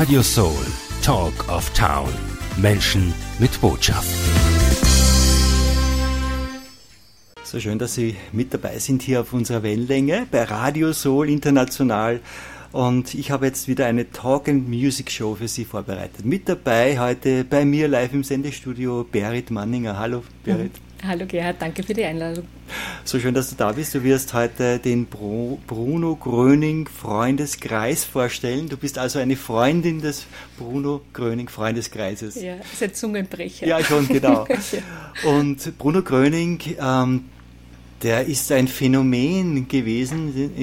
Radio Soul, Talk of Town. Menschen mit Botschaft. So schön, dass Sie mit dabei sind hier auf unserer Wellenlänge bei Radio Soul International. Und ich habe jetzt wieder eine Talk and Music Show für Sie vorbereitet. Mit dabei heute bei mir live im Sendestudio Berit Manninger. Hallo Berit. Hallo Gerhard, danke für die Einladung. So schön, dass du da bist. Du wirst heute den Bruno Gröning Freundeskreis vorstellen. Du bist also eine Freundin des Bruno Gröning Freundeskreises. Ja, das ist ein Zungenbrecher. Ja, schon, genau. Ja. Und Bruno Gröning, der ist ein Phänomen gewesen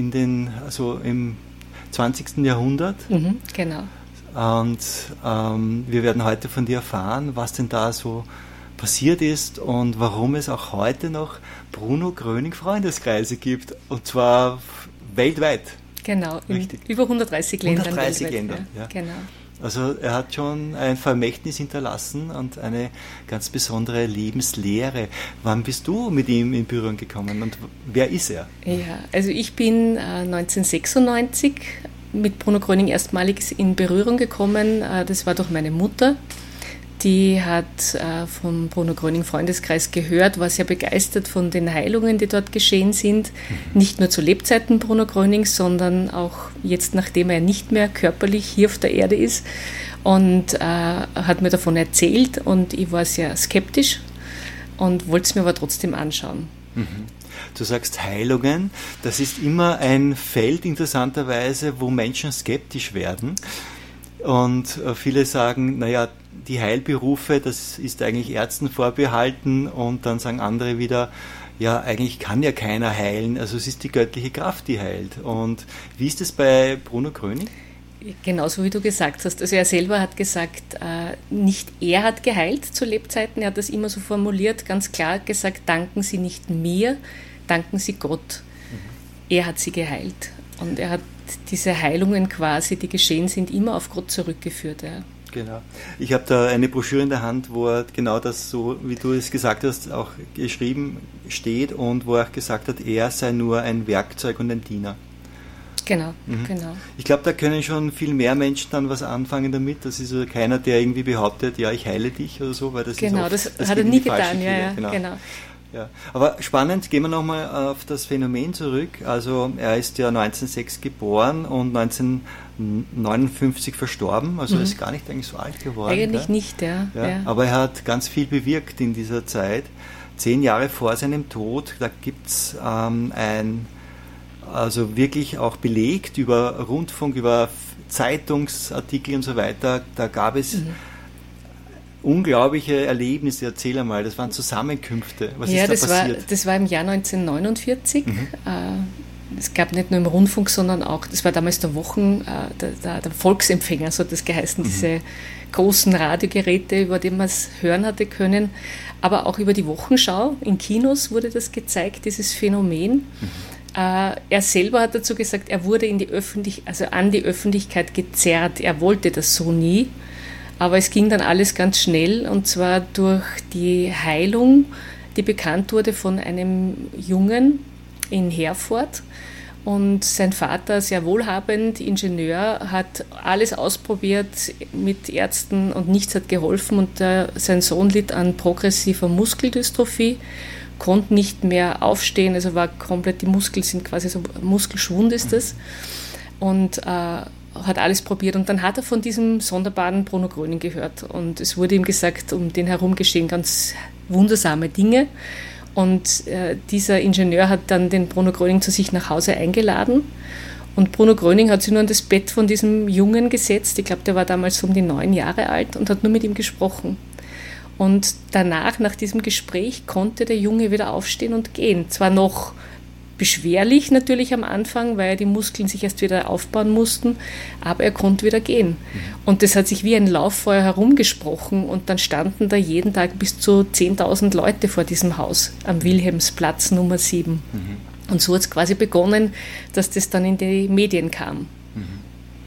im 20. Jahrhundert. Genau. Und wir werden heute von dir erfahren, was denn da so passiert ist und warum es auch heute noch Bruno Gröning Freundeskreise gibt. Und zwar weltweit. Genau, in über 130 Ländern. 130 Ländern, ja. Genau. Also er hat schon ein Vermächtnis hinterlassen und eine ganz besondere Lebenslehre. Wann bist du mit ihm in Berührung gekommen und wer ist er? Ja, also ich bin 1996 mit Bruno Gröning erstmalig in Berührung gekommen. Das war durch meine Mutter. Die hat vom Bruno Gröning Freundeskreis gehört, war sehr begeistert von den Heilungen, die dort geschehen sind. Nicht nur zu Lebzeiten Bruno Grönings, sondern auch jetzt, nachdem er nicht mehr körperlich hier auf der Erde ist. Und hat mir davon erzählt und ich war sehr skeptisch und wollte es mir aber trotzdem anschauen. Du sagst Heilungen, das ist immer ein Feld interessanterweise, wo Menschen skeptisch werden. Und viele sagen, naja, die Heilberufe, das ist eigentlich Ärzten vorbehalten, und dann sagen andere wieder, ja, eigentlich kann ja keiner heilen, also es ist die göttliche Kraft, die heilt. Und wie ist es bei Bruno Gröning? Genauso wie du gesagt hast. Also er selber hat gesagt, nicht er hat geheilt zu Lebzeiten, er hat das immer so formuliert, ganz klar gesagt, danken Sie nicht mir, danken Sie Gott. Er hat sie geheilt. Und er hat diese Heilungen quasi, die geschehen sind, immer auf Gott zurückgeführt. Ja. Genau. Ich habe da eine Broschüre in der Hand, wo er genau das, so wie du es gesagt hast, auch geschrieben steht und wo er auch gesagt hat, er sei nur ein Werkzeug und ein Diener. Genau, genau. Ich glaube, da können schon viel mehr Menschen dann was anfangen damit. Das ist also keiner, der irgendwie behauptet, ja, ich heile dich oder so, weil das genau, ist oft, das hat er nie getan. Ja, genau. Ja. Aber spannend, gehen wir nochmal auf das Phänomen zurück. Also er ist ja 1906 geboren und 1959 verstorben, also er ist gar nicht eigentlich so alt geworden. Eigentlich nicht, ja. Aber er hat ganz viel bewirkt in dieser Zeit. 10 Jahre vor seinem Tod, da gibt es also wirklich auch belegt über Rundfunk, über Zeitungsartikel und so weiter, da gab es unglaubliche Erlebnisse. Erzähl einmal, das waren Zusammenkünfte. Was ist da passiert? Das war im Jahr 1949. Es gab nicht nur im Rundfunk, sondern auch, das war damals der der Volksempfänger, so hat das geheißen, diese großen Radiogeräte, über die man es hören hatte können. Aber auch über die Wochenschau, in Kinos wurde das gezeigt, dieses Phänomen. Er selber hat dazu gesagt, er wurde an die Öffentlichkeit gezerrt. Er wollte das so nie. Aber es ging dann alles ganz schnell, und zwar durch die Heilung, die bekannt wurde von einem Jungen in Herford. Und sein Vater, sehr wohlhabend, Ingenieur, hat alles ausprobiert mit Ärzten und nichts hat geholfen. Und sein Sohn litt an progressiver Muskeldystrophie, konnte nicht mehr aufstehen, also war komplett, die Muskeln sind quasi so, Muskelschwund ist das. Und hat alles probiert, und dann hat er von diesem sonderbaren Bruno Gröning gehört, und es wurde ihm gesagt, um den herum geschehen ganz wundersame Dinge, und dieser Ingenieur hat dann den Bruno Gröning zu sich nach Hause eingeladen, und Bruno Gröning hat sich nur an das Bett von diesem Jungen gesetzt, ich glaube, der war damals um die 9 Jahre alt, und hat nur mit ihm gesprochen. Und danach, nach diesem Gespräch, konnte der Junge wieder aufstehen und gehen. Zwar noch beschwerlich natürlich am Anfang, weil die Muskeln sich erst wieder aufbauen mussten, aber er konnte wieder gehen. Und das hat sich wie ein Lauffeuer herumgesprochen, und dann standen da jeden Tag bis zu 10.000 Leute vor diesem Haus am Wilhelmsplatz Nummer 7. Und so hat es quasi begonnen, dass das dann in die Medien kam.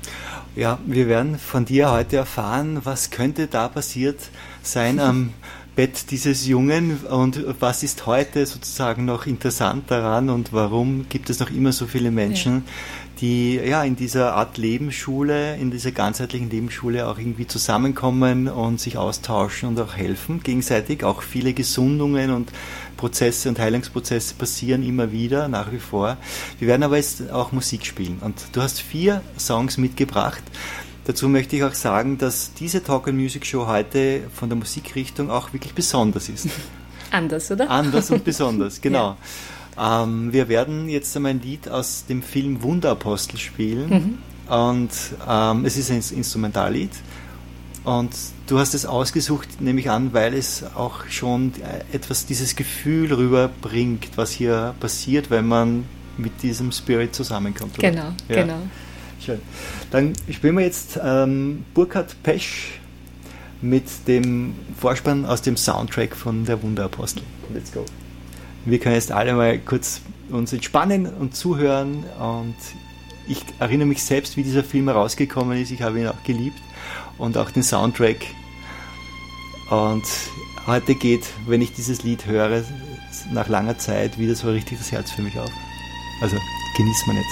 Ja, wir werden von dir heute erfahren, was könnte da passiert sein am Bett dieses Jungen und was ist heute sozusagen noch interessant daran und warum gibt es noch immer so viele Menschen, die in dieser Art Lebensschule, in dieser ganzheitlichen Lebensschule auch irgendwie zusammenkommen und sich austauschen und auch helfen gegenseitig. Auch viele Gesundungen und Prozesse und Heilungsprozesse passieren immer wieder, nach wie vor. Wir werden aber jetzt auch Musik spielen und du hast 4 Songs mitgebracht. Dazu möchte ich auch sagen, dass diese Talk and Music Show heute von der Musikrichtung auch wirklich besonders ist. Anders, oder? Anders und besonders, genau. Wir werden jetzt einmal ein Lied aus dem Film Wunderapostel spielen und es ist ein Instrumentallied und du hast es ausgesucht, nehme ich an, weil es auch schon etwas dieses Gefühl rüberbringt, was hier passiert, wenn man mit diesem Spirit zusammenkommt. Oder? Genau, genau. Schön. Dann spielen wir jetzt Burkhard Pesch mit dem Vorspann aus dem Soundtrack von der Wunderapostel. Let's go. Wir können jetzt alle mal kurz uns entspannen und zuhören und ich erinnere mich selbst, wie dieser Film herausgekommen ist. Ich habe ihn auch geliebt und auch den Soundtrack. Und heute geht, wenn ich dieses Lied höre, nach langer Zeit wieder so richtig das Herz für mich auf. Also genießt man jetzt.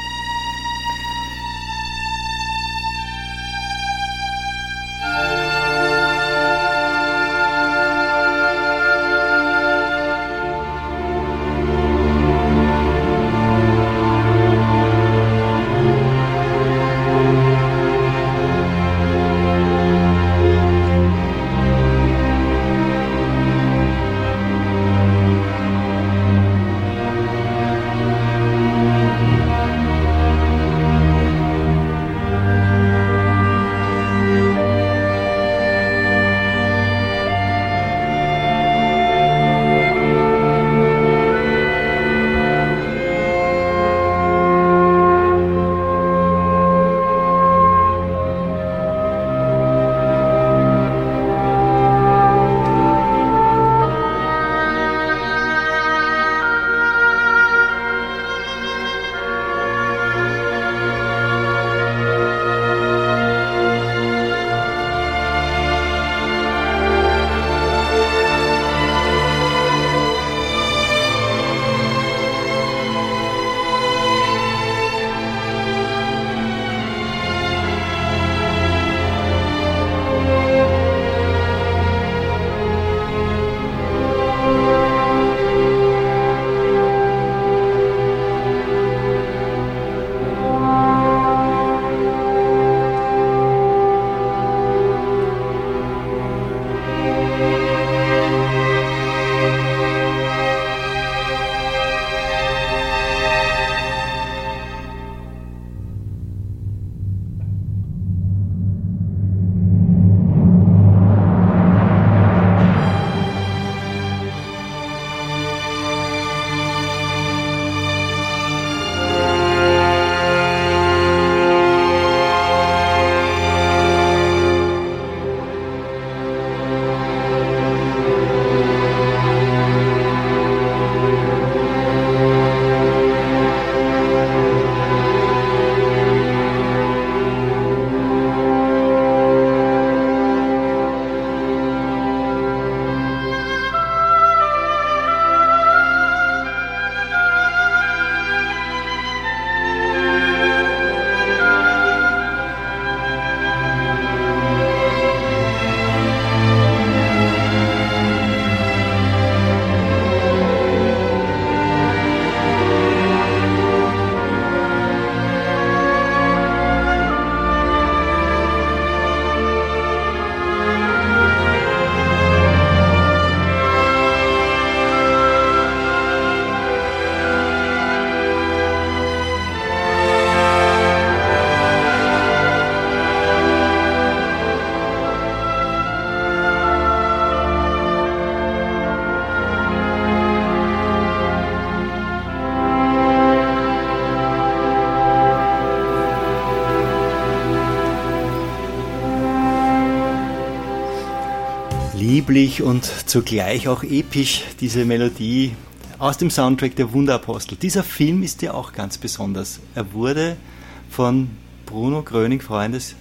lieblich und zugleich auch episch, diese Melodie aus dem Soundtrack der Wunderapostel. Dieser Film ist ja auch ganz besonders. Er wurde von Bruno Gröning, Freund des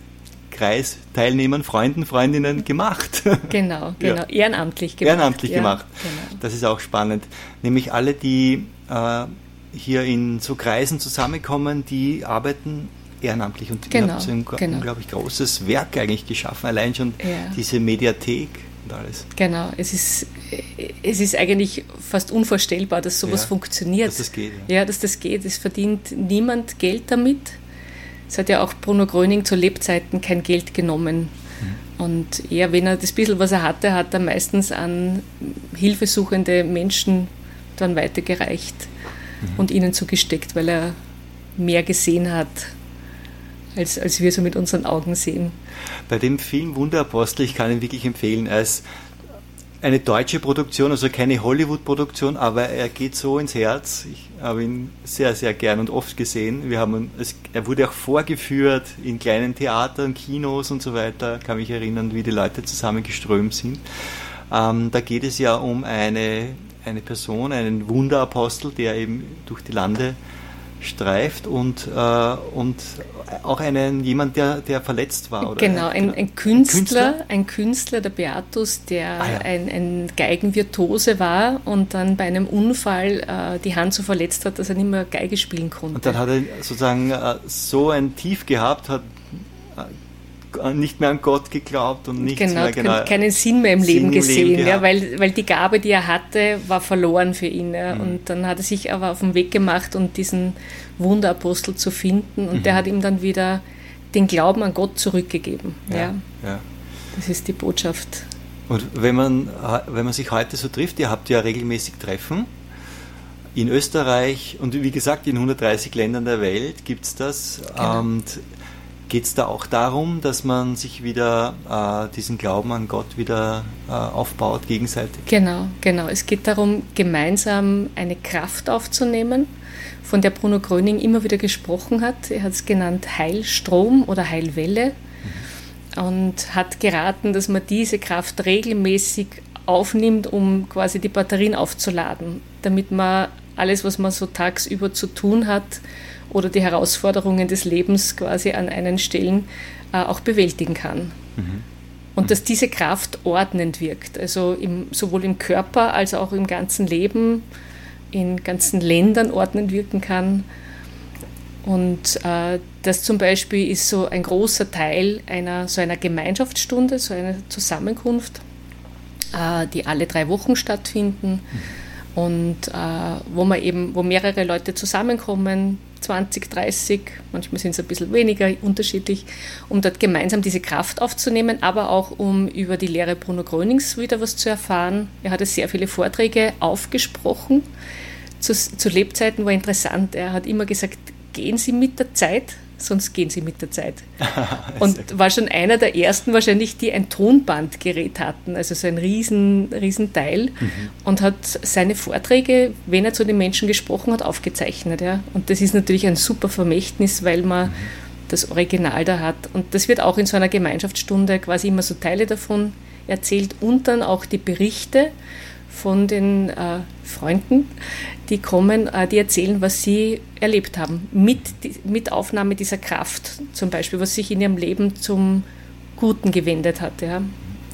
Kreisteilnehmern, Freunden, Freundinnen gemacht. Genau, Ja. ehrenamtlich gemacht. Ehrenamtlich gemacht. Genau. Das ist auch spannend. Nämlich alle, die hier in so Kreisen zusammenkommen, die arbeiten ehrenamtlich und ihr habt so ein unglaublich großes Werk eigentlich geschaffen, allein schon diese Mediathek und alles. Genau, es ist eigentlich fast unvorstellbar, dass sowas funktioniert. Dass das geht. Ja, dass das geht. Es verdient niemand Geld damit. Es hat ja auch Bruno Gröning zu Lebzeiten kein Geld genommen. Und eher, wenn er das bisschen, was er hatte, hat er meistens an hilfesuchende Menschen dann weitergereicht und ihnen zugesteckt, weil er mehr gesehen hat, als wir so mit unseren Augen sehen. Bei dem Film Wunderapostel, ich kann ihn wirklich empfehlen, als eine deutsche Produktion, also keine Hollywood-Produktion, aber er geht so ins Herz. Ich habe ihn sehr, sehr gern und oft gesehen. Er wurde auch vorgeführt in kleinen Theatern, Kinos und so weiter. Ich kann mich erinnern, wie die Leute zusammengeströmt sind. Da geht es ja um eine Person, einen Wunderapostel, der eben durch die Lande streift und auch jemand, der verletzt war. Oder? Genau, ein Künstler, der Beatus, der ein Geigenvirtuose war und dann bei einem Unfall die Hand so verletzt hat, dass er nicht mehr Geige spielen konnte. Und dann hat er sozusagen so ein Tief gehabt, hat nicht mehr an Gott geglaubt und nichts mehr keinen Sinn mehr im Leben gesehen, weil die Gabe, die er hatte, war verloren für ihn. Ja. Und dann hat er sich aber auf den Weg gemacht, um diesen Wunderapostel zu finden, und der hat ihm dann wieder den Glauben an Gott zurückgegeben. Ja. Das ist die Botschaft. Und wenn man sich heute so trifft, ihr habt ja regelmäßig Treffen in Österreich und wie gesagt in 130 Ländern der Welt gibt es das. Genau. Und geht es da auch darum, dass man sich wieder diesen Glauben an Gott wieder aufbaut, gegenseitig? Genau. Es geht darum, gemeinsam eine Kraft aufzunehmen, von der Bruno Gröning immer wieder gesprochen hat. Er hat es genannt Heilstrom oder Heilwelle und hat geraten, dass man diese Kraft regelmäßig aufnimmt, um quasi die Batterien aufzuladen, damit man alles, was man so tagsüber zu tun hat, oder die Herausforderungen des Lebens quasi an einen Stellen auch bewältigen kann. Und dass diese Kraft ordnend wirkt, also sowohl im Körper als auch im ganzen Leben, in ganzen Ländern ordnend wirken kann. Und das zum Beispiel ist so ein großer Teil einer Gemeinschaftsstunde, so einer Zusammenkunft, die alle 3 Wochen stattfinden. Und wo mehrere Leute zusammenkommen, 20, 30, manchmal sind es ein bisschen weniger, unterschiedlich, um dort gemeinsam diese Kraft aufzunehmen, aber auch um über die Lehre Bruno Grönings wieder was zu erfahren. Er hatte sehr viele Vorträge aufgesprochen. Zu Lebzeiten war interessant, er hat immer gesagt, gehen Sie mit der Zeit, sonst gehen Sie mit der Zeit. Und war schon einer der ersten wahrscheinlich, die ein Tonbandgerät hatten, also so ein riesen Teil, und hat seine Vorträge, wenn er zu den Menschen gesprochen hat, aufgezeichnet. Ja. Und das ist natürlich ein super Vermächtnis, weil man das Original da hat. Und das wird auch in so einer Gemeinschaftsstunde quasi immer so Teile davon erzählt und dann auch die Berichte von den Freunden, die kommen, die erzählen, was sie erlebt haben, mit Aufnahme dieser Kraft zum Beispiel, was sich in ihrem Leben zum Guten gewendet hat. Ja.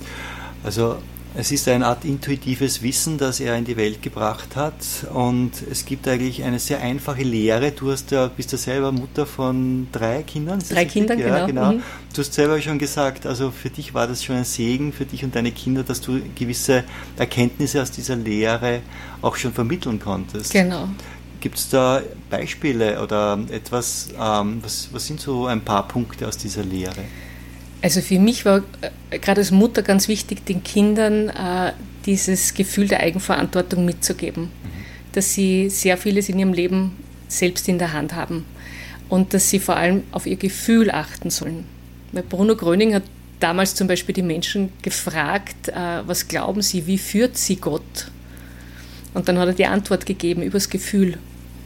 Also es ist eine Art intuitives Wissen, das er in die Welt gebracht hat, und es gibt eigentlich eine sehr einfache Lehre. Du bist ja selber Mutter von 3 Kindern. 3 Kindern, genau. Du hast selber schon gesagt, also für dich war das schon ein Segen, für dich und deine Kinder, dass du gewisse Erkenntnisse aus dieser Lehre auch schon vermitteln konntest. Genau. Gibt es da Beispiele oder etwas, was sind so ein paar Punkte aus dieser Lehre? Also für mich war gerade als Mutter ganz wichtig, den Kindern dieses Gefühl der Eigenverantwortung mitzugeben, dass sie sehr vieles in ihrem Leben selbst in der Hand haben und dass sie vor allem auf ihr Gefühl achten sollen. Weil Bruno Gröning hat damals zum Beispiel die Menschen gefragt, was glauben sie, wie führt sie Gott? Und dann hat er die Antwort gegeben, übers Gefühl.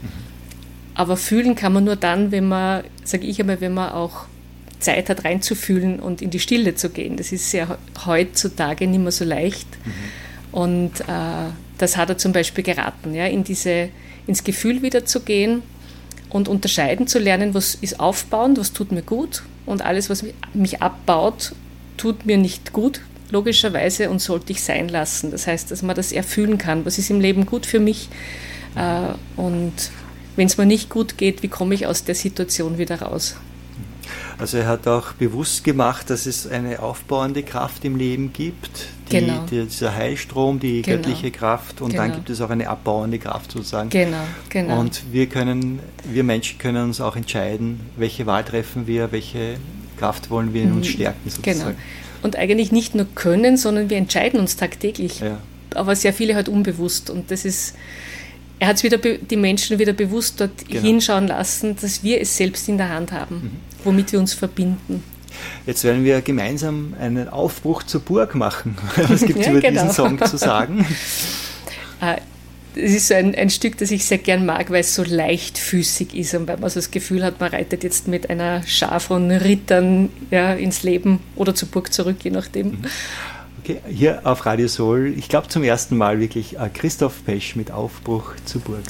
Aber fühlen kann man nur dann, wenn man auch Zeit hat, reinzufühlen und in die Stille zu gehen. Das ist ja heutzutage nicht mehr so leicht. Und das hat er zum Beispiel geraten, ja, ins Gefühl wieder zu gehen und unterscheiden zu lernen, was ist aufbauend, was tut mir gut und alles, was mich abbaut, tut mir nicht gut, logischerweise, und sollte ich sein lassen. Das heißt, dass man das erfüllen kann, was ist im Leben gut für mich und wenn es mir nicht gut geht, wie komme ich aus der Situation wieder raus? Also er hat auch bewusst gemacht, dass es eine aufbauende Kraft im Leben gibt, dieser Heilstrom, die göttliche Kraft, und dann gibt es auch eine abbauende Kraft sozusagen. Genau. Und wir Menschen können uns auch entscheiden, welche Wahl treffen wir, welche Kraft wollen wir in uns stärken sozusagen. Genau. Und eigentlich nicht nur können, sondern wir entscheiden uns tagtäglich. Ja. Aber sehr viele halt unbewusst. Und das ist, er hat die Menschen wieder bewusst dort hinschauen lassen, dass wir es selbst in der Hand haben, womit wir uns verbinden. Jetzt werden wir gemeinsam einen Aufbruch zur Burg machen. Was gibt es über diesen Song zu sagen? Es ist so ein Stück, das ich sehr gern mag, weil es so leichtfüßig ist und weil man so das Gefühl hat, man reitet jetzt mit einer Schar von Rittern ins Leben oder zur Burg zurück, je nachdem. Okay, hier auf Radio Soul, ich glaube zum ersten Mal wirklich Christoph Pesch mit Aufbruch zur Burg.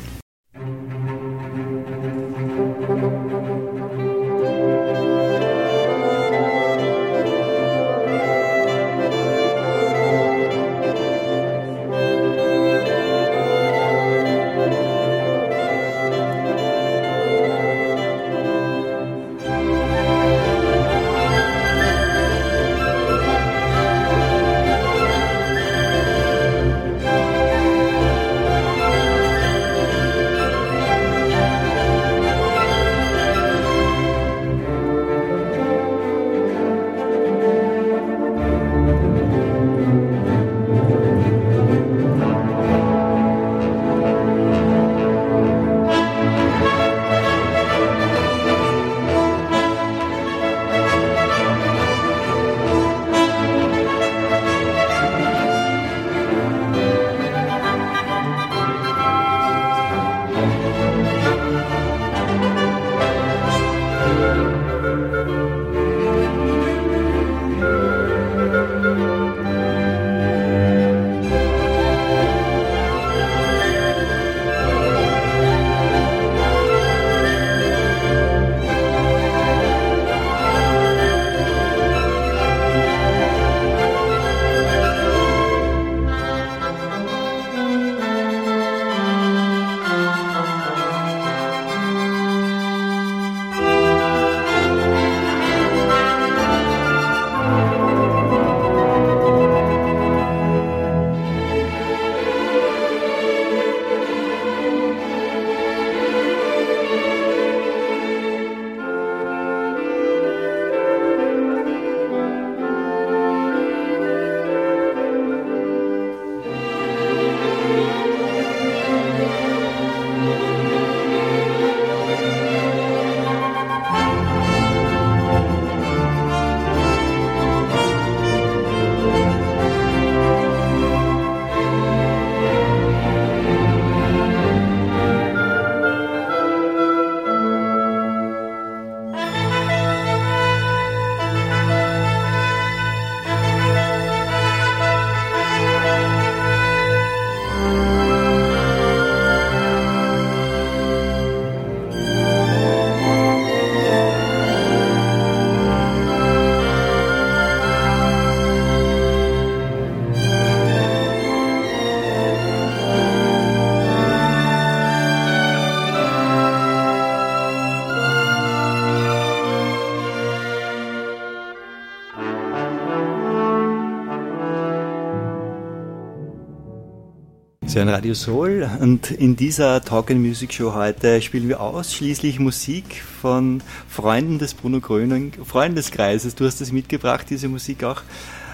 Sie hören Radio Soul und in dieser Talk and Music Show heute spielen wir ausschließlich Musik von Freunden des Bruno Gröning, Freundeskreises. Du hast es mitgebracht, diese Musik auch.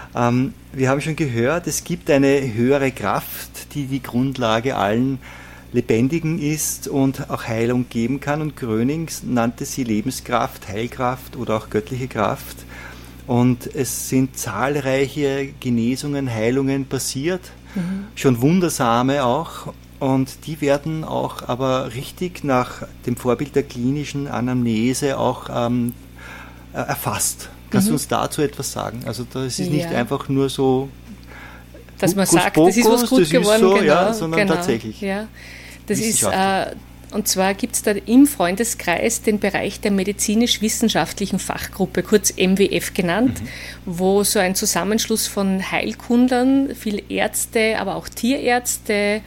Wir haben schon gehört, es gibt eine höhere Kraft, die die Grundlage allen Lebendigen ist und auch Heilung geben kann. Und Gröning nannte sie Lebenskraft, Heilkraft oder auch göttliche Kraft. Und es sind zahlreiche Genesungen, Heilungen passiert, schon wundersame auch. Und die werden auch aber richtig nach dem Vorbild der klinischen Anamnese auch erfasst. Kannst du uns dazu etwas sagen? Also das ist nicht einfach nur so, dass man sagt, das ist was gut geworden, so, sondern tatsächlich. Ja. Das ist Und zwar gibt es da im Freundeskreis den Bereich der medizinisch-wissenschaftlichen Fachgruppe, kurz MWF genannt, wo so ein Zusammenschluss von Heilkundlern, viele Ärzte, aber auch Tierärzte,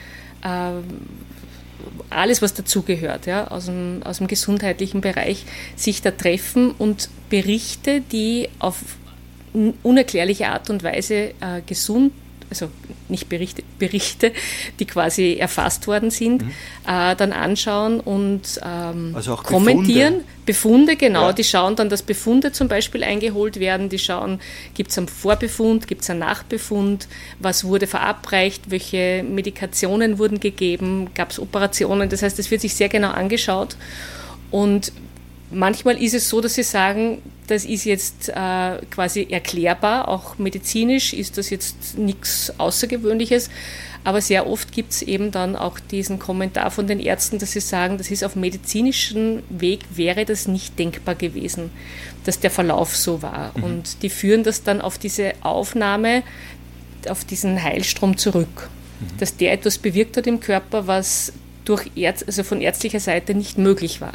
alles, was dazugehört, ja, aus dem gesundheitlichen Bereich, sich da treffen und Berichte, die auf unerklärliche Art und Weise also nicht Berichte, die quasi erfasst worden sind, dann anschauen und also auch kommentieren. Befunde, genau. Ja. Die schauen dann, dass Befunde zum Beispiel eingeholt werden. Die schauen, gibt es einen Vorbefund, gibt es einen Nachbefund, was wurde verabreicht, welche Medikationen wurden gegeben, gab es Operationen. Das heißt, das wird sich sehr genau angeschaut. Und manchmal ist es so, dass sie sagen, das ist jetzt quasi erklärbar, auch medizinisch ist das jetzt nichts Außergewöhnliches, aber sehr oft gibt es eben dann auch diesen Kommentar von den Ärzten, dass sie sagen, das ist auf medizinischem Weg, wäre das nicht denkbar gewesen, dass der Verlauf so war. Und die führen das dann auf diese Aufnahme, auf diesen Heilstrom zurück, dass der etwas bewirkt hat im Körper, was also von ärztlicher Seite nicht möglich war.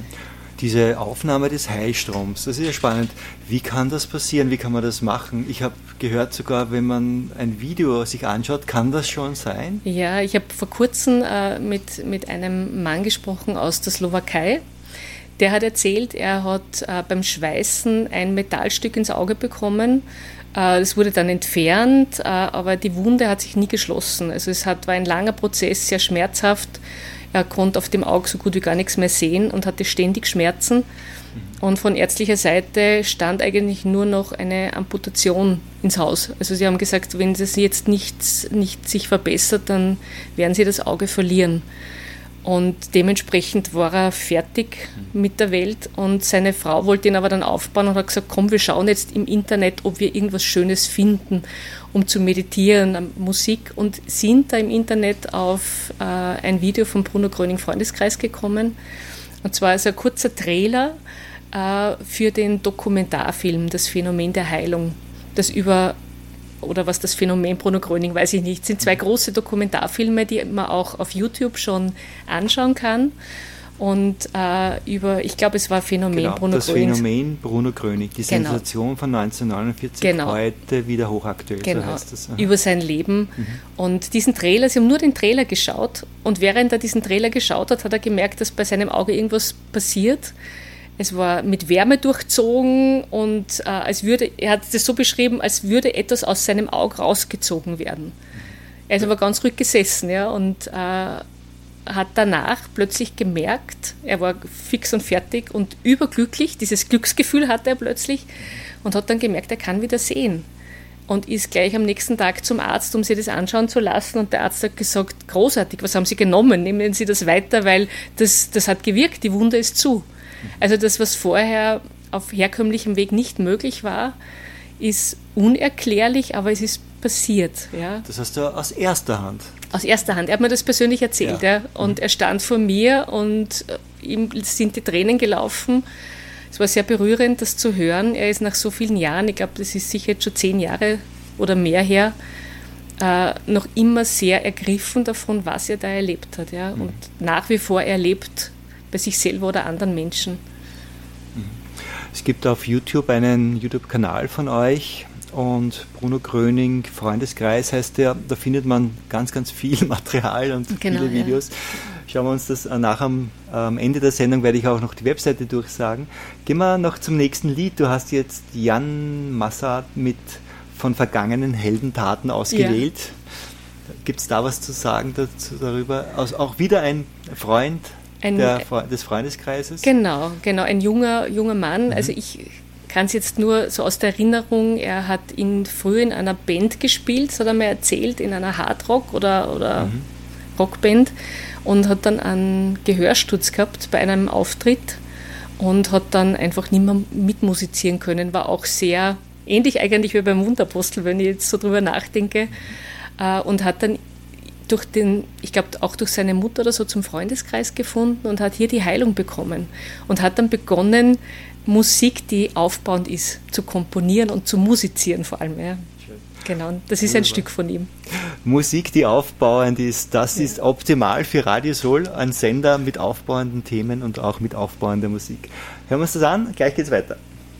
Diese Aufnahme des Heilstroms, das ist ja spannend. Wie kann das passieren? Wie kann man das machen? Ich habe gehört, sogar wenn man ein Video sich anschaut, kann das schon sein? Ja, ich habe vor kurzem mit einem Mann gesprochen aus der Slowakei. Der hat erzählt, er hat beim Schweißen ein Metallstück ins Auge bekommen. Das wurde dann entfernt, aber die Wunde hat sich nie geschlossen. Also war ein langer Prozess, sehr schmerzhaft. Er konnte auf dem Auge so gut wie gar nichts mehr sehen und hatte ständig Schmerzen. Und von ärztlicher Seite stand eigentlich nur noch eine Amputation ins Haus. Also sie haben gesagt, wenn das jetzt nicht sich verbessert, dann werden sie das Auge verlieren. Und dementsprechend war er fertig mit der Welt und seine Frau wollte ihn aber dann aufbauen und hat gesagt, komm, wir schauen jetzt im Internet, ob wir irgendwas Schönes finden, um zu meditieren, Musik, und sind da im Internet auf ein Video von Bruno Gröning Freundeskreis gekommen. Und zwar ist ein kurzer Trailer für den Dokumentarfilm Das Phänomen der Heilung, was das Phänomen Bruno Gröning, weiß ich nicht, sind 2 große Dokumentarfilme, die man auch auf YouTube schon anschauen kann. Und ich glaube, es war Phänomen Bruno Gröning. Das Phänomen Bruno Gröning, die Sensation von 1949, heute wieder hochaktuell, so heißt das. Über sein Leben. Und diesen Trailer, sie haben nur den Trailer geschaut und während er diesen Trailer geschaut hat, hat er gemerkt, dass bei seinem Auge irgendwas passiert. Es war mit Wärme durchzogen und er hat es so beschrieben, als würde etwas aus seinem Auge rausgezogen werden. Er ist aber ganz ruhig gesessen, ja, und hat danach plötzlich gemerkt, er war fix und fertig und überglücklich, dieses Glücksgefühl hatte er plötzlich und hat dann gemerkt, er kann wieder sehen. Und ist gleich am nächsten Tag zum Arzt, um sich das anschauen zu lassen. Und der Arzt hat gesagt, großartig, was haben Sie genommen? Nehmen Sie das weiter, weil das hat gewirkt, die Wunde ist zu. Also das, was vorher auf herkömmlichem Weg nicht möglich war, ist unerklärlich, aber es ist passiert. Ja. Das hast du aus erster Hand? Aus erster Hand. Er hat mir das persönlich erzählt. Ja. Und er stand vor mir und ihm sind die Tränen gelaufen. Es war sehr berührend, das zu hören. Er ist nach so vielen Jahren, ich glaube, das ist sicher jetzt schon 10 Jahre oder mehr her, noch immer sehr ergriffen davon, was er da erlebt hat. Ja. Und nach wie vor erlebt bei sich selber oder anderen Menschen. Es gibt auf YouTube einen YouTube-Kanal von euch und Bruno Gröning Freundeskreis heißt der, da findet man ganz, ganz viel Material und viele Videos. Ja. Schauen wir uns das nach am Ende der Sendung, werde ich auch noch die Webseite durchsagen. Gehen wir noch zum nächsten Lied. Du hast jetzt Jan Massad mit von vergangenen Heldentaten ausgewählt. Ja. Gibt es da was zu sagen darüber? Auch wieder ein Freund des Freundeskreises? Genau, ein junger Mann. Also ich kann es jetzt nur so aus der Erinnerung, er hat früher in einer Band gespielt, das hat er mir erzählt, in einer Hardrock oder Rockband, und hat dann einen Gehörsturz gehabt bei einem Auftritt und hat dann einfach nicht mehr mitmusizieren können, war auch sehr ähnlich eigentlich wie beim Wunderapostel, wenn ich jetzt so drüber nachdenke, und hat dann ich glaube auch durch seine Mutter oder so zum Freundeskreis gefunden und hat hier die Heilung bekommen und hat dann begonnen, Musik, die aufbauend ist, zu komponieren und zu musizieren vor allem. Ja. Genau, das ist ein Stück von ihm. Musik, die aufbauend ist, das ist optimal für Radio Soul, ein Sender mit aufbauenden Themen und auch mit aufbauender Musik. Hören wir uns das an, gleich geht's weiter.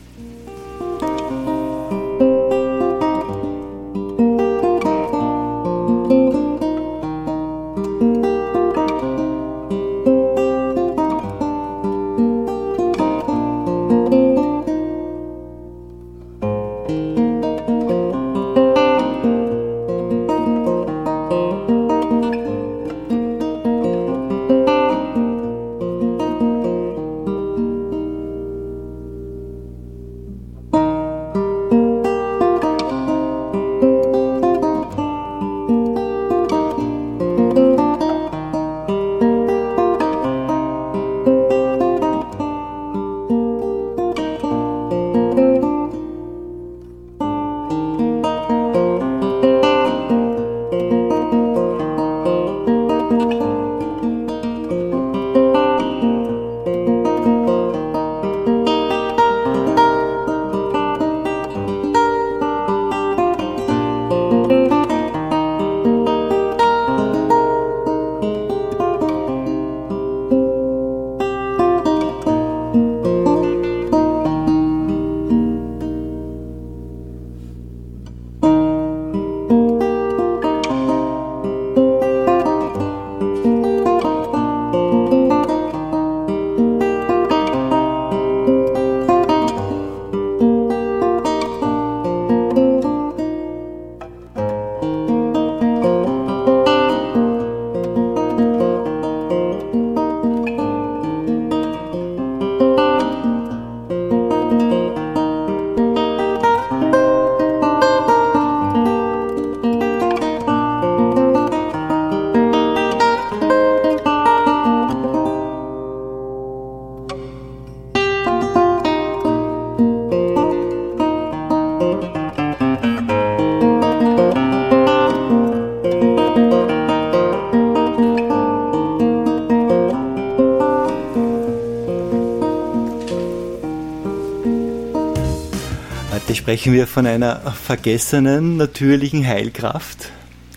Heute sprechen wir von einer vergessenen, natürlichen Heilkraft,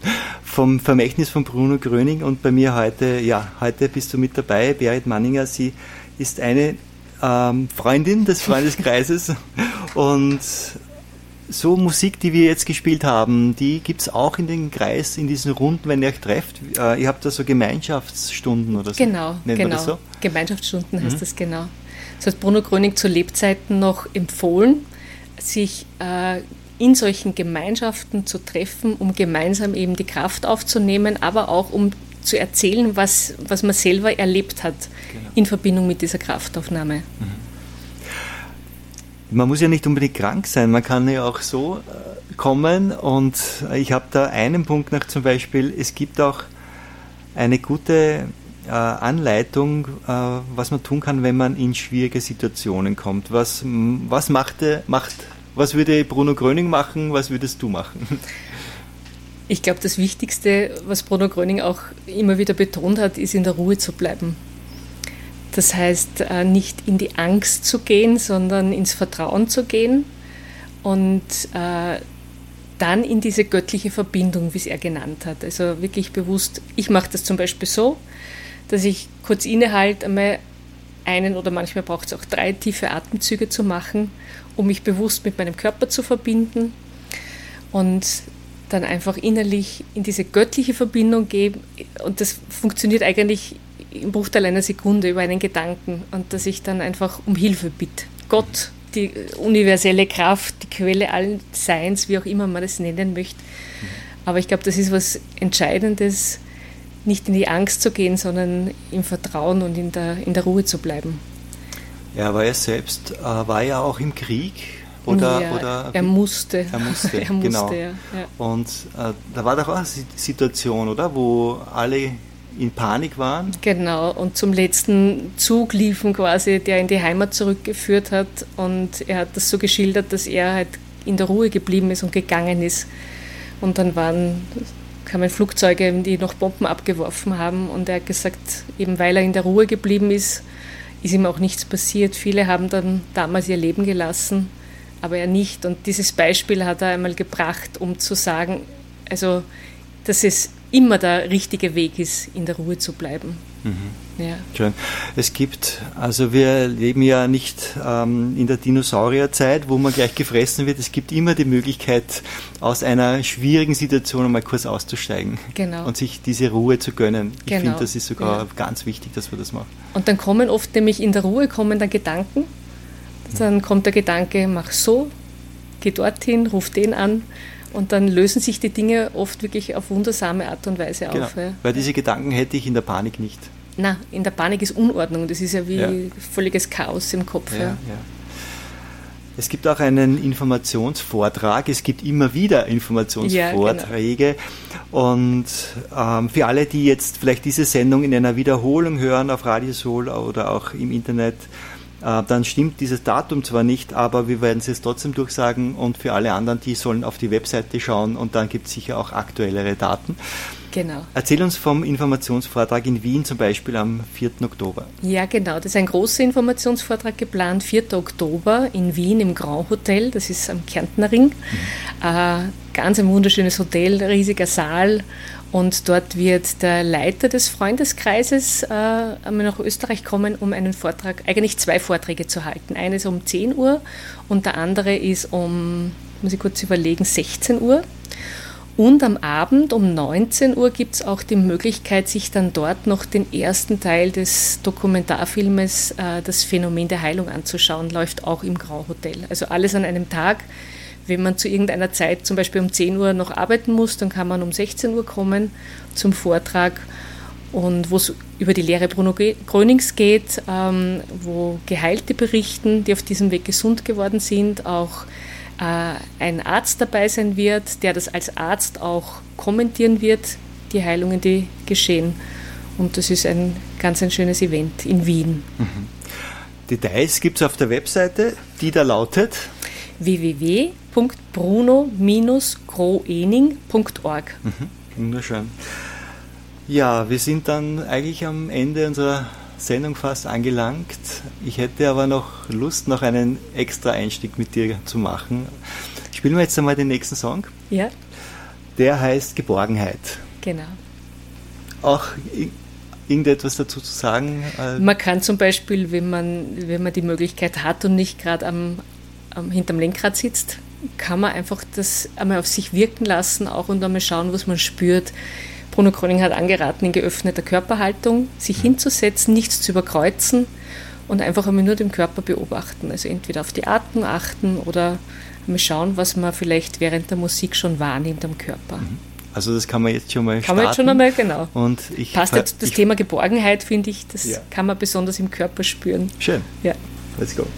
vom Vermächtnis von Bruno Gröning, und bei mir heute bist du mit dabei, Berit Manninger. Sie ist eine Freundin des Freundeskreises und so Musik, die wir jetzt gespielt haben, die gibt es auch in den Kreis, in diesen Runden, wenn ihr euch trefft. Ihr habt da so Gemeinschaftsstunden oder so. Genau. Das so? Gemeinschaftsstunden heißt das, genau. Das hat Bruno Gröning zu Lebzeiten noch empfohlen, sich in solchen Gemeinschaften zu treffen, um gemeinsam eben die Kraft aufzunehmen, aber auch um zu erzählen, was man selber erlebt hat, in Verbindung mit dieser Kraftaufnahme. Man muss ja nicht unbedingt krank sein, man kann ja auch so kommen, und ich habe da einen Punkt nach, zum Beispiel, es gibt auch eine gute Anleitung, was man tun kann, wenn man in schwierige Situationen kommt. Was würde Bruno Gröning machen, was würdest du machen? Ich glaube, das Wichtigste, was Bruno Gröning auch immer wieder betont hat, ist, in der Ruhe zu bleiben. Das heißt, nicht in die Angst zu gehen, sondern ins Vertrauen zu gehen und dann in diese göttliche Verbindung, wie es er genannt hat. Also wirklich bewusst, ich mache das zum Beispiel so, dass ich kurz innehalte, einmal einen oder manchmal braucht es auch 3 tiefe Atemzüge zu machen, um mich bewusst mit meinem Körper zu verbinden und dann einfach innerlich in diese göttliche Verbindung gehen. Und das funktioniert eigentlich im Bruchteil einer Sekunde über einen Gedanken, und dass ich dann einfach um Hilfe bitte. Gott, die universelle Kraft, die Quelle allen Seins, wie auch immer man das nennen möchte. Aber ich glaube, das ist was Entscheidendes, nicht in die Angst zu gehen, sondern im Vertrauen und in der Ruhe zu bleiben. Er war ja selbst, war ja auch im Krieg. Oder er musste. Genau. Ja. Und da war doch auch eine Situation, oder, wo alle in Panik waren. Genau, und zum letzten Zug liefen quasi, der in die Heimat zurückgeführt hat, und er hat das so geschildert, dass er halt in der Ruhe geblieben ist und gegangen ist. Und dann kamen Flugzeuge, die noch Bomben abgeworfen haben, und er hat gesagt, eben weil er in der Ruhe geblieben ist ihm auch nichts passiert. Viele haben dann damals ihr Leben gelassen, aber er nicht. Und dieses Beispiel hat er einmal gebracht, um zu sagen, also, dass es immer der richtige Weg ist, in der Ruhe zu bleiben. Ja. Schön. Also wir leben ja nicht in der Dinosaurierzeit, wo man gleich gefressen wird. Es gibt immer die Möglichkeit, aus einer schwierigen Situation einmal kurz auszusteigen und sich diese Ruhe zu gönnen. Ich finde, das ist sogar ganz wichtig, dass wir das machen. Und dann kommen oft nämlich in der Ruhe dann Gedanken. Dann kommt der Gedanke, mach so, geh dorthin, ruf den an. Und dann lösen sich die Dinge oft wirklich auf wundersame Art und Weise auf. Ja. Weil diese Gedanken hätte ich in der Panik nicht. Nein, in der Panik ist Unordnung. Das ist ja wie völliges Chaos im Kopf. Ja. Es gibt auch einen Informationsvortrag. Es gibt immer wieder Informationsvorträge. Ja, genau. Und für alle, die jetzt vielleicht diese Sendung in einer Wiederholung hören auf Radio Soul oder auch im Internet, dann stimmt dieses Datum zwar nicht, aber wir werden es jetzt trotzdem durchsagen, und für alle anderen, die sollen auf die Webseite schauen, und dann gibt es sicher auch aktuellere Daten. Genau. Erzähl uns vom Informationsvortrag in Wien zum Beispiel am 4. Oktober. Ja, genau. Das ist ein großer Informationsvortrag geplant, 4. Oktober in Wien im Grand Hotel, das ist am Kärntner Ring. Ganz ein wunderschönes Hotel, riesiger Saal. Und dort wird der Leiter des Freundeskreises einmal nach Österreich kommen, um einen Vortrag, eigentlich 2 Vorträge zu halten. Eines um 10 Uhr und der andere ist muss ich kurz überlegen, 16 Uhr. Und am Abend um 19 Uhr gibt es auch die Möglichkeit, sich dann dort noch den ersten Teil des Dokumentarfilmes Das Phänomen der Heilung anzuschauen, läuft auch im Grand Hotel. Also alles an einem Tag. Wenn man zu irgendeiner Zeit zum Beispiel um 10 Uhr noch arbeiten muss, dann kann man um 16 Uhr kommen zum Vortrag, und wo es über die Lehre Bruno Grönings geht, wo Geheilte berichten, die auf diesem Weg gesund geworden sind, auch ein Arzt dabei sein wird, der das als Arzt auch kommentieren wird, die Heilungen, die geschehen. Und das ist ein ganz schönes Event in Wien. Details gibt es auf der Webseite, die da lautet www.bruno-groening.org. Wunderschön. Ja, wir sind dann eigentlich am Ende unserer Sendung fast angelangt. Ich hätte aber noch Lust, noch einen extra Einstieg mit dir zu machen. Spielen wir jetzt einmal den nächsten Song. Ja. Der heißt Geborgenheit. Genau. Auch irgendetwas dazu zu sagen? Man kann zum Beispiel, wenn man die Möglichkeit hat und nicht gerade hinterm Lenkrad sitzt, kann man einfach das einmal auf sich wirken lassen auch und einmal schauen, was man spürt. Bruno Gröning hat angeraten, in geöffneter Körperhaltung sich hinzusetzen, nichts zu überkreuzen und einfach einmal nur den Körper beobachten. Also entweder auf die Atmung achten oder einmal schauen, was man vielleicht während der Musik schon wahrnimmt am Körper. Also das kann man jetzt schon mal starten. Kann man jetzt schon einmal, genau. Und passt jetzt das Thema Geborgenheit, finde ich, das kann man besonders im Körper spüren. Schön. Ja. Let's go.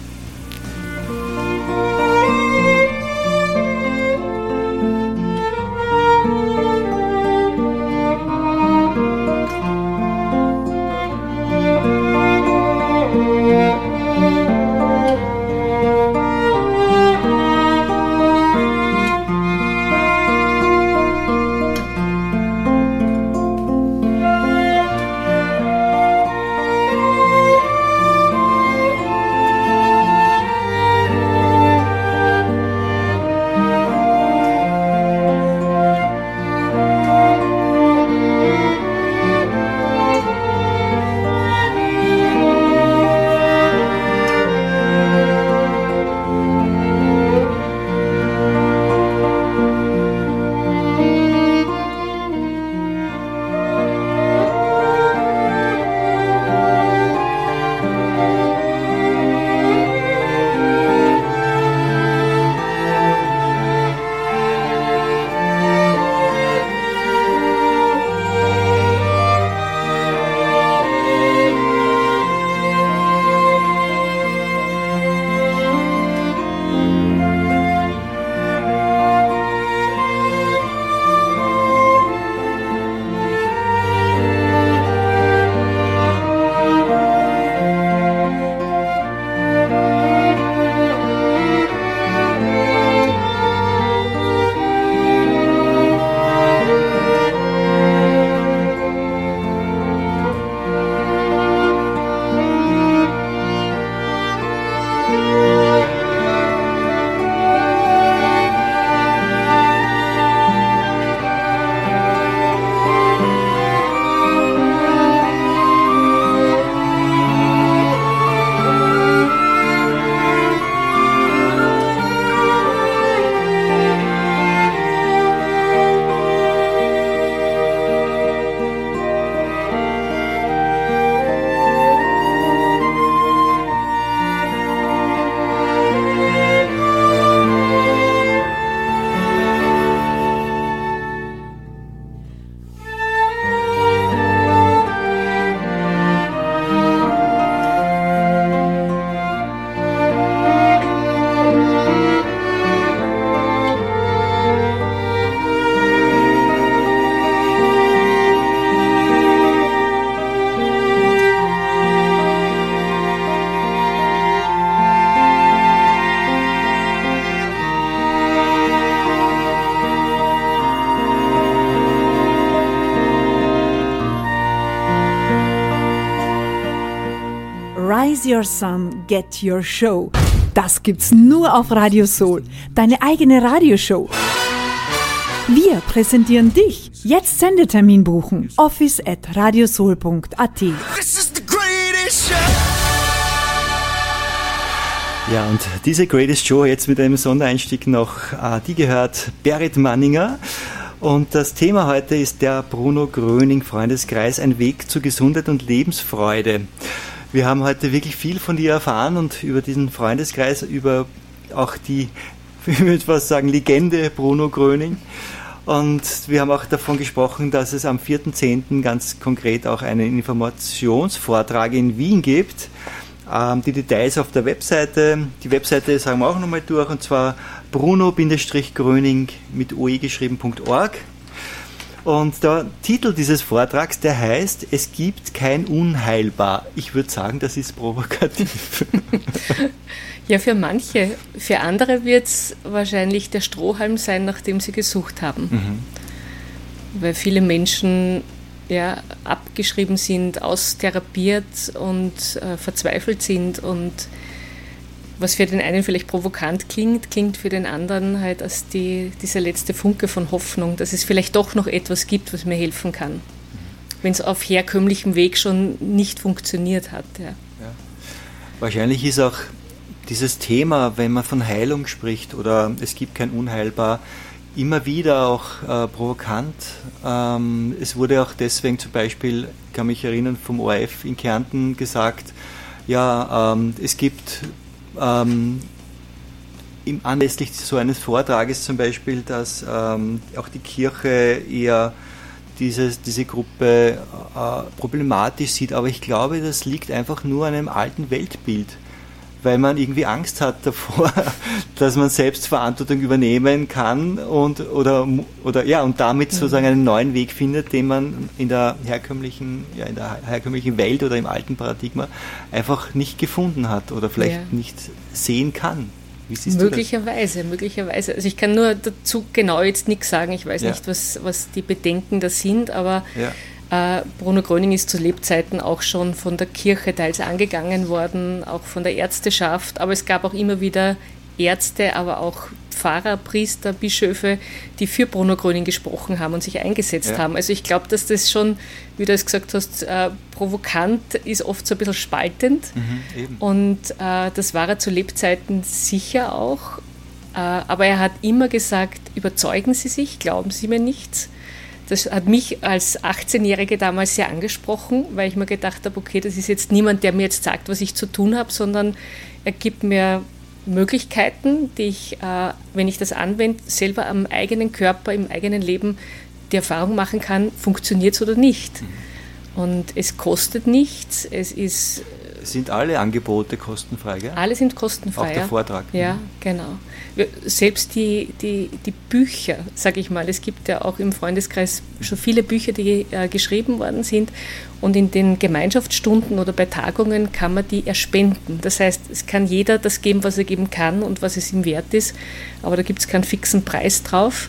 Raise Your Sun, Get Your Show. Das gibt's nur auf Radio Soul, deine eigene Radioshow. Wir präsentieren dich. Jetzt Sendetermin buchen. office@radiosoul.at. Ja, und diese Greatest Show jetzt mit einem Sondereinstieg noch, die gehört Berit Manninger. Und das Thema heute ist der Bruno Gröning Freundeskreis, ein Weg zu Gesundheit und Lebensfreude. Wir haben heute wirklich viel von dir erfahren und über diesen Freundeskreis, über auch die, ich würde fast sagen, Legende Bruno Gröning. Und wir haben auch davon gesprochen, dass es am 4.10. ganz konkret auch einen Informationsvortrag in Wien gibt. Die Details auf der Webseite. Die Webseite sagen wir auch nochmal durch, und zwar bruno-gröning mit oe geschrieben.org. Und der Titel dieses Vortrags, der heißt, es gibt kein Unheilbar. Ich würde sagen, das ist provokativ. Ja, für manche. Für andere wird es wahrscheinlich der Strohhalm sein, nach dem sie gesucht haben. Mhm. Weil viele Menschen abgeschrieben sind, austherapiert und verzweifelt sind. Und was für den einen vielleicht provokant klingt für den anderen halt als dieser letzte Funke von Hoffnung, dass es vielleicht doch noch etwas gibt, was mir helfen kann. Wenn es auf herkömmlichem Weg schon nicht funktioniert hat. Ja. Ja. Wahrscheinlich ist auch dieses Thema, wenn man von Heilung spricht oder es gibt kein Unheilbar, immer wieder auch provokant. Es wurde auch deswegen zum Beispiel, ich kann mich erinnern, vom ORF in Kärnten gesagt, es gibt anlässlich so eines Vortrages zum Beispiel, dass auch die Kirche eher diese Gruppe problematisch sieht, aber ich glaube, das liegt einfach nur an einem alten Weltbild, weil man irgendwie Angst hat davor, dass man selbst Verantwortung übernehmen kann und damit sozusagen einen neuen Weg findet, den man in der herkömmlichen Welt oder im alten Paradigma einfach nicht gefunden hat oder vielleicht nicht sehen kann. Wie siehst du das? Möglicherweise. Also ich kann nur dazu genau jetzt nichts sagen. Ich weiß nicht, was die Bedenken da sind, aber Bruno Gröning ist zu Lebzeiten auch schon von der Kirche teils angegangen worden, auch von der Ärzteschaft, aber es gab auch immer wieder Ärzte, aber auch Pfarrer, Priester, Bischöfe, die für Bruno Gröning gesprochen haben und sich eingesetzt haben. Also ich glaube, dass das schon, wie du es gesagt hast, provokant ist, oft so ein bisschen spaltend. Eben. Und das war er zu Lebzeiten sicher auch. Aber er hat immer gesagt, überzeugen Sie sich, glauben Sie mir nichts. Das hat mich als 18-Jährige damals sehr angesprochen, weil ich mir gedacht habe, okay, das ist jetzt niemand, der mir jetzt sagt, was ich zu tun habe, sondern er gibt mir Möglichkeiten, die ich, wenn ich das anwende, selber am eigenen Körper, im eigenen Leben die Erfahrung machen kann, funktioniert es oder nicht. Und es kostet nichts, Sind alle Angebote kostenfrei, gell? Alle sind kostenfrei. Auch der Vortrag. Ja, genau. Selbst die Bücher, sage ich mal, es gibt ja auch im Freundeskreis schon viele Bücher, die geschrieben worden sind, und in den Gemeinschaftsstunden oder bei Tagungen kann man die erspenden. Das heißt, es kann jeder das geben, was er geben kann und was es ihm wert ist, aber da gibt es keinen fixen Preis drauf.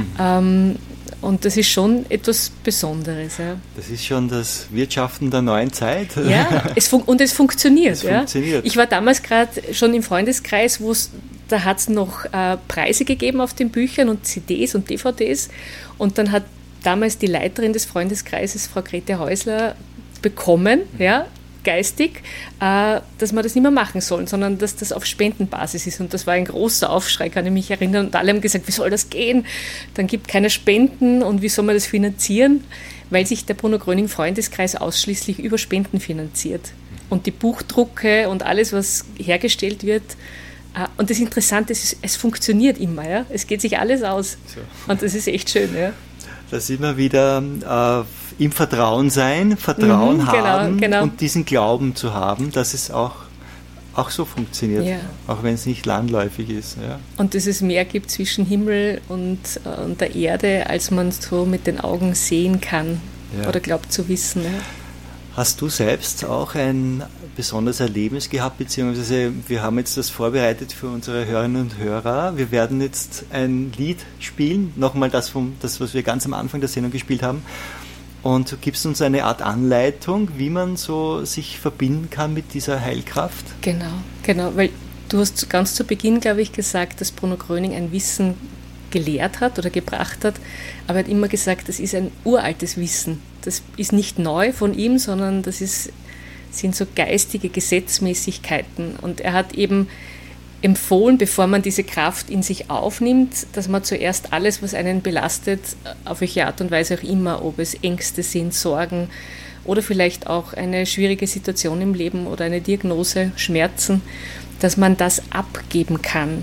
Und das ist schon etwas Besonderes. Ja. Das ist schon das Wirtschaften der neuen Zeit. Ja, es funktioniert. Es funktioniert. Ich war damals gerade schon im Freundeskreis, da hat es noch Preise gegeben auf den Büchern und CDs und DVDs. Und dann hat damals die Leiterin des Freundeskreises, Frau Grete Häusler, bekommen, geistig, dass wir das nicht mehr machen sollen, sondern dass das auf Spendenbasis ist. Und das war ein großer Aufschrei, kann ich mich erinnern. Und alle haben gesagt, wie soll das gehen? Dann gibt keine Spenden und wie soll man das finanzieren? Weil sich der Bruno Gröning Freundeskreis ausschließlich über Spenden finanziert. Und die Buchdrucke und alles, was hergestellt wird. Und das Interessante ist, es funktioniert immer. Ja? Es geht sich alles aus. So. Und das ist echt schön. Ja? Da sind wir wieder im Vertrauen sein, Vertrauen haben und diesen Glauben zu haben, dass es auch so funktioniert, auch wenn es nicht landläufig ist. Ja. Und dass es mehr gibt zwischen Himmel und der Erde, als man so mit den Augen sehen kann oder glaubt zu wissen. Ja. Hast du selbst auch ein besonderes Erlebnis gehabt, beziehungsweise wir haben jetzt das vorbereitet für unsere Hörerinnen und Hörer. Wir werden jetzt ein Lied spielen, nochmal das, was wir ganz am Anfang der Sendung gespielt haben. Und du gibst uns eine Art Anleitung, wie man so sich verbinden kann mit dieser Heilkraft. Genau, weil du hast ganz zu Beginn, glaube ich, gesagt, dass Bruno Gröning ein Wissen gelehrt hat oder gebracht hat, aber er hat immer gesagt, das ist ein uraltes Wissen. Das ist nicht neu von ihm, sondern sind so geistige Gesetzmäßigkeiten. Und er hat eben empfohlen, bevor man diese Kraft in sich aufnimmt, dass man zuerst alles, was einen belastet, auf welche Art und Weise auch immer, ob es Ängste sind, Sorgen oder vielleicht auch eine schwierige Situation im Leben oder eine Diagnose, Schmerzen, dass man das abgeben kann.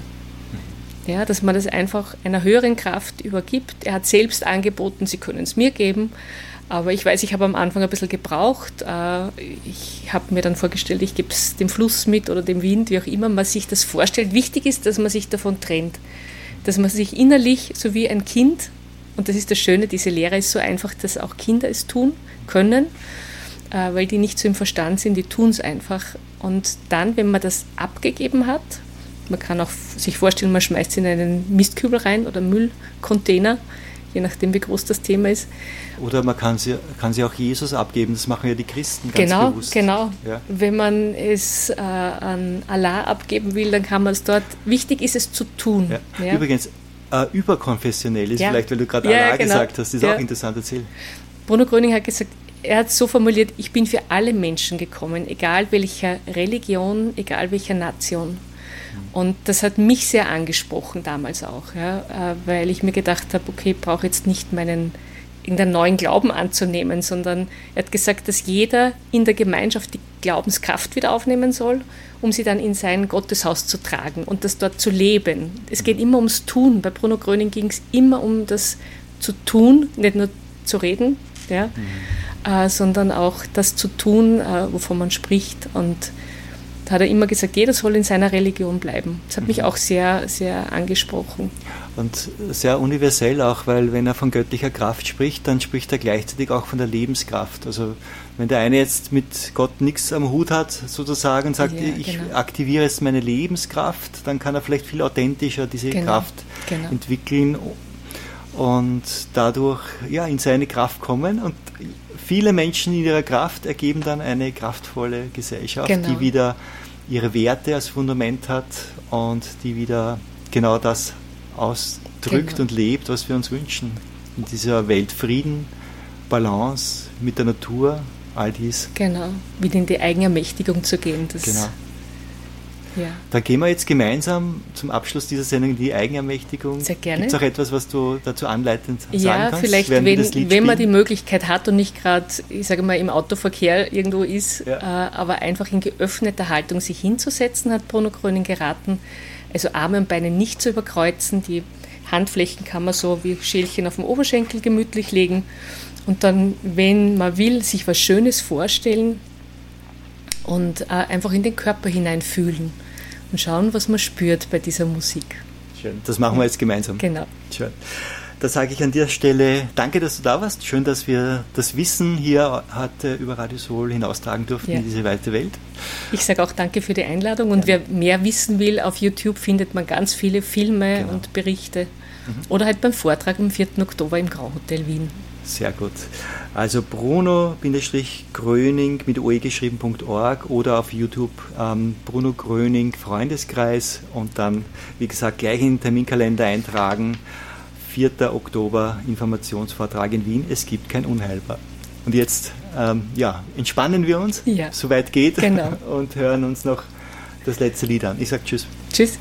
Ja, dass man das einfach einer höheren Kraft übergibt. Er hat selbst angeboten, sie können es mir geben, aber ich weiß, ich habe am Anfang ein bisschen gebraucht. Ich habe mir dann vorgestellt, ich gebe es dem Fluss mit oder dem Wind, wie auch immer man sich das vorstellt. Wichtig ist, dass man sich davon trennt, dass man sich innerlich, so wie ein Kind, und das ist das Schöne, diese Lehre ist so einfach, dass auch Kinder es tun können, weil die nicht so im Verstand sind, die tun es einfach. Und dann, wenn man das abgegeben hat, man kann auch sich vorstellen, man schmeißt es in einen Mistkübel rein oder Müllcontainer, je nachdem, wie groß das Thema ist. Oder man kann sie auch Jesus abgeben, das machen ja die Christen ganz bewusst. Genau. Ja. Wenn man es an Allah abgeben will, dann kann man es dort. Wichtig ist es zu tun. Ja. Ja. Übrigens, überkonfessionell ist vielleicht, weil du gerade Allah gesagt hast, ist auch interessant, erzähl. Bruno Gröning hat gesagt, er hat so formuliert, ich bin für alle Menschen gekommen, egal welcher Religion, egal welcher Nation. Und das hat mich sehr angesprochen damals auch, ja, weil ich mir gedacht habe, okay, ich brauche jetzt nicht irgendeinen neuen Glauben anzunehmen, sondern er hat gesagt, dass jeder in der Gemeinschaft die Glaubenskraft wieder aufnehmen soll, um sie dann in sein Gotteshaus zu tragen und das dort zu leben. Es geht immer ums Tun. Bei Bruno Gröning ging es immer um das zu tun, nicht nur zu reden, ja, sondern auch das zu tun, wovon man spricht. Und da hat er immer gesagt, jeder soll in seiner Religion bleiben. Das hat mich auch sehr, sehr angesprochen. Und sehr universell auch, weil wenn er von göttlicher Kraft spricht, dann spricht er gleichzeitig auch von der Lebenskraft. Also wenn der eine jetzt mit Gott nichts am Hut hat, sozusagen, und sagt, ich aktiviere jetzt meine Lebenskraft, dann kann er vielleicht viel authentischer diese Kraft entwickeln und dadurch in seine Kraft kommen. Und viele Menschen in ihrer Kraft ergeben dann eine kraftvolle Gesellschaft, die wieder ihre Werte als Fundament hat und die wieder genau das ausdrückt und lebt, was wir uns wünschen. In dieser Welt Frieden, Balance mit der Natur, all dies. Genau, wieder in die Eigenermächtigung zu gehen. Ja. Da gehen wir jetzt gemeinsam zum Abschluss dieser Sendung in die Eigenermächtigung. Sehr gerne. Gibt es auch etwas, was du dazu anleitend sagen kannst? Ja, vielleicht, wenn man die Möglichkeit hat und nicht gerade, ich sage mal, im Autoverkehr irgendwo ist, aber einfach in geöffneter Haltung sich hinzusetzen, hat Bruno Gröning geraten. Also Arme und Beine nicht zu überkreuzen, die Handflächen kann man so wie Schälchen auf dem Oberschenkel gemütlich legen und dann, wenn man will, sich was Schönes vorstellen und einfach in den Körper hineinfühlen und schauen, was man spürt bei dieser Musik. Schön, das machen wir jetzt gemeinsam. Genau. Schön. Da sage ich an der Stelle danke, dass du da warst. Schön, dass wir das Wissen hier heute über Radio Soul hinaustragen durften in diese weite Welt. Ich sage auch danke für die Einladung und wer mehr wissen will, auf YouTube findet man ganz viele Filme und Berichte. Oder halt beim Vortrag am 4. Oktober im Grauhotel Wien. Sehr gut. Also Bruno-Gröning mit oe geschrieben.org oder auf YouTube Bruno Gröning Freundeskreis und dann, wie gesagt, gleich in den Terminkalender eintragen. 4. Oktober Informationsvortrag in Wien. Es gibt kein Unheilbar. Und jetzt entspannen wir uns, soweit geht, und hören uns noch das letzte Lied an. Ich sage Tschüss. Tschüss.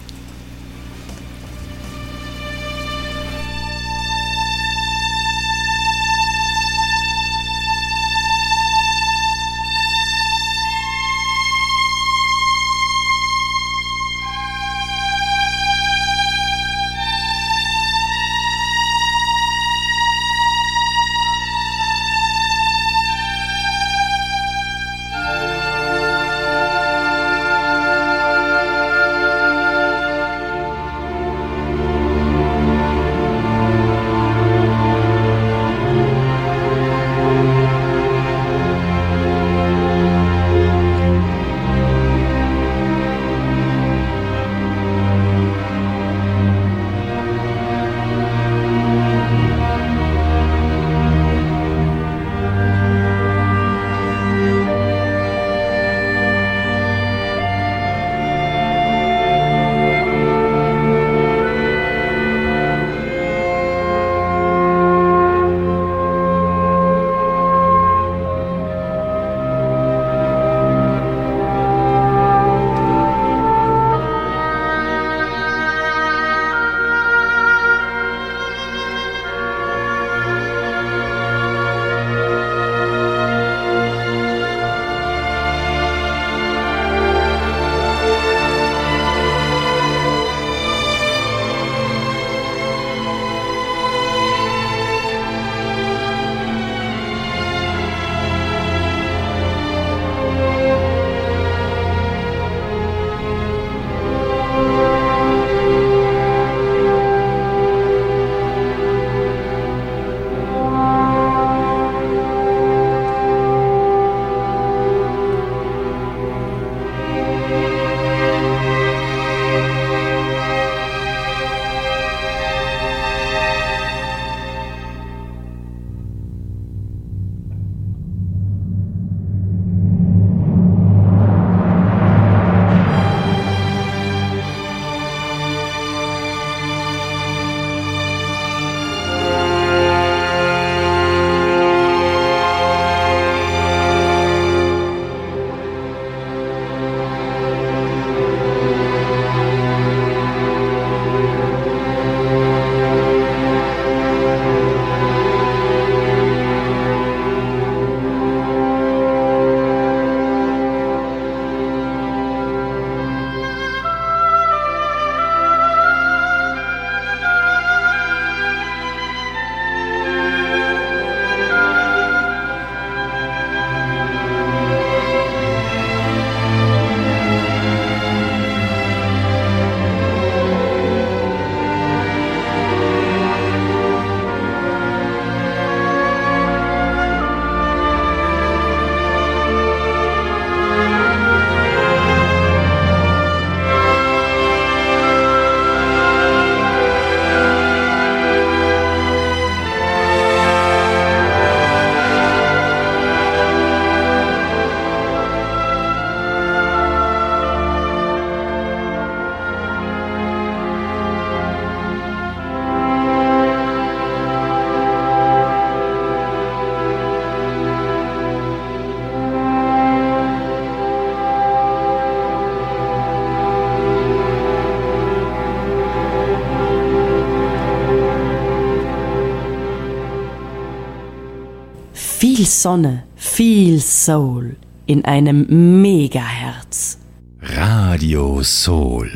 Viel Sonne, viel Soul in einem Megaherz. Radio Soul.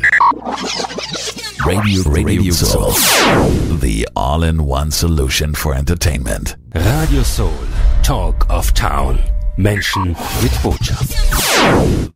Radio Soul. The all-in-one solution for entertainment. Radio Soul. Talk of Town. Menschen mit Botschaft.